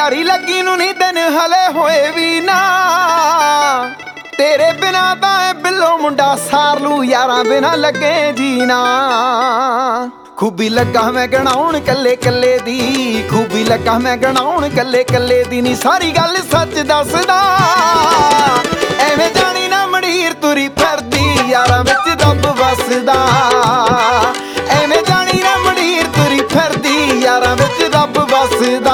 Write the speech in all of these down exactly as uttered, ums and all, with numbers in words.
ਯਾਰੀ ਲੱਗੀ ਨੂੰ ਨਹੀਂ ਦਿਨ ਹਲੇ ਹੋਏ ਵੀ ਨਾ, ਤੇਰੇ ਬਿਨਾ ਤਾਂ ਇਹ ਬਿੱਲੋ ਮੁੰਡਾ ਸਾਰ ਲੂ, ਯਾਰਾਂ ਬਿਨਾ ਲੱਗੇ ਜੀਣਾ। ਖੂਬੀ ਲੱਗਾ ਮੈਂ ਗਣਾਉਣ ਕੱਲੇ ਕੱਲੇ ਦੀ, ਖੂਬੀ ਲੱਗਾ ਮੈਂ ਗਣਾਉਣ ਕੱਲੇ ਕੱਲੇ ਦੀ, ਨੀ ਸਾਰੀ ਗੱਲ ਸੱਚ ਦੱਸਦਾ। ਐਵੇਂ ਜਾਣੀ ਨਾ ਮੰਡੀਰ ਤੁਰੀ ਫਿਰਦੀ, ਯਾਰਾਂ ਵਿੱਚ ਰੱਬ ਵਸਦਾ। ਐਵੇਂ ਜਾਣੀ ਨਾ ਮੰਡੀਰ ਤੁਰੀ ਫਿਰਦੀ, ਯਾਰਾਂ ਵਿੱਚ ਰੱਬ ਵਸਦਾ।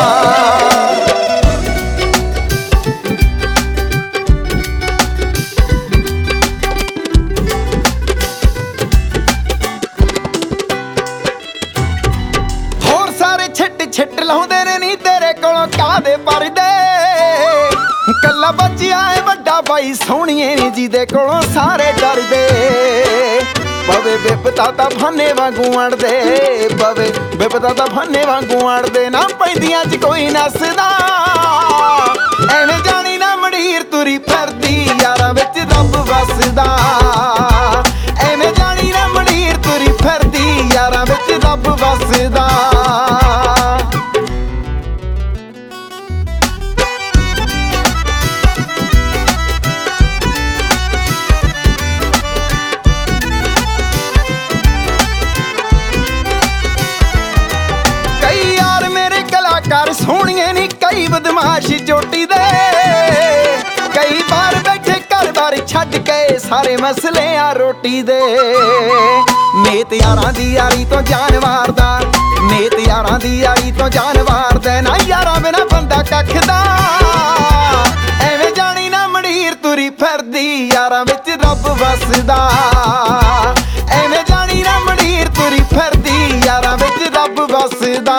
ਛਿੱਟ ਲਾਉਂਦੇ ਨੇ ਨੀ ਤੇਰੇ ਕੋਲੋਂ ਕਾਹਦੇ ਪਰਦੇ, ਕੱਲਾ ਬੱਚਿਆ ਏ ਵੱਡਾ ਬਾਈ ਸੋਹਣੀਏ ਨੀ ਜਿਹਦੇ ਕੋਲੋਂ ਸਾਰੇ ਡਰਦੇ। ਪਵੇ ਬਿਪਤਾ ਤਾਂ ਫਾਨੇ ਵਾਂਗੂ ਅੜਦੇ, ਪਵੇ ਬਿਪਤਾ ਤਾਂ ਫਾਨੇ ਵਾਂਗੂ ਅੜਦੇ, ਨਾ ਪੈਂਦੀਆਂ ਚ ਕੋਈ ਨੱਸਦਾ। ਐਵੇਂ ਜਾਣੀ ਨਾ ਮੰਡੀਰ ਤੁਰੀ ਫਿਰਦੀ, ਯਾਰਾਂ ਵਿੱਚ ਰੱਬ ਵਸਦਾ। ਐਵੇਂ ਜਾਣੀ ਨਾ ਮੰਡੀਰ ਤੁਰੀ ਫਿਰਦੀ, ਯਾਰਾਂ ਵਿੱਚ ਰੱਬ ਵਸਦਾ। ਕਰ ਸੋਹਣੀਏ ਨੀ ਕਈ ਬਦਮਾਸ਼ ਚੋਟੀ ਦੇ, ਕਈ ਵਾਰ ਬੈਠੇ ਘਰ ਬਾਰ ਛੱਡ ਕੇ ਸਾਰੇ ਮਸਲੇ ਆ ਰੋਟੀ ਦੇ। ਨੇਤ ਯਾਰਾਂ ਦੀ ਯਾਰੀ ਤੋਂ ਜਾਨ ਵਾਰਦਾ, ਨੇਤ ਯਾਰਾਂ ਦੀ ਯਾਰੀ ਤੋਂ ਜਾਨ ਵਾਰਦਾ, ਨਾ ਯਾਰਾਂ ਬਿਨਾ ਬੰਦਾ ਕੱਖਦਾ। ਐਵੇਂ ਜਾਣੀ ਨਾ ਮੰਡੀਰ ਤੁਰੀ ਫਿਰਦੀ, ਯਾਰਾਂ ਵਿੱਚ ਰੱਬ ਵਸਦਾ। ਐਵੇਂ ਜਾਣੀ ਨਾ ਮੰਡੀਰ ਤੁਰੀ ਫਿਰਦੀ, ਯਾਰਾਂ ਵਿੱਚ ਰੱਬ ਵਸਦਾ।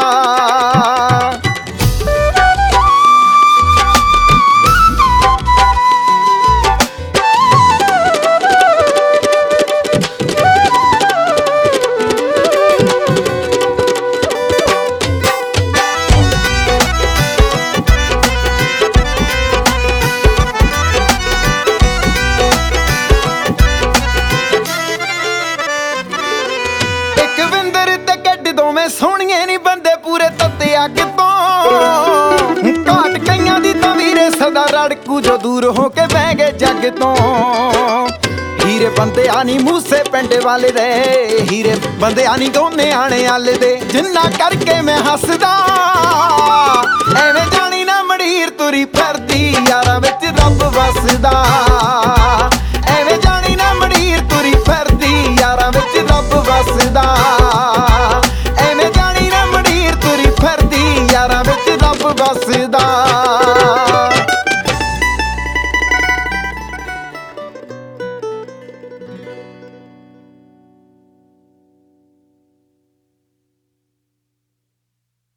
ਸੋਹਣੀਏ ਨੀ ਬੰਦੇ ਪੂਰੇ ਤੱਤੇ ਅੱਗ ਤੋਂ, ਘਾਟ ਕਈਆਂ ਦੀ ਤਾਂ ਵੀਰੇ ਸਦਾ ਰੜਕੂ ਜੋ ਦੂਰ ਹੋ ਕੇ ਬਹਿ ਗਏ ਜੱਗ ਤੋਂ। ਹੀਰੇ ਬੰਦੇ ਆ ਨੀ ਮੂਸੇ ਪਿੰਡ ਵਾਲੇ ਦੇ, ਹੀਰੇ ਬੰਦੇ ਆ ਨੀ ਗੋਨੇ ਆਣੇ ਆਲੇ ਦੇ, ਜਿੰਨਾ ਕਰਕੇ ਮੈਂ ਹੱਸ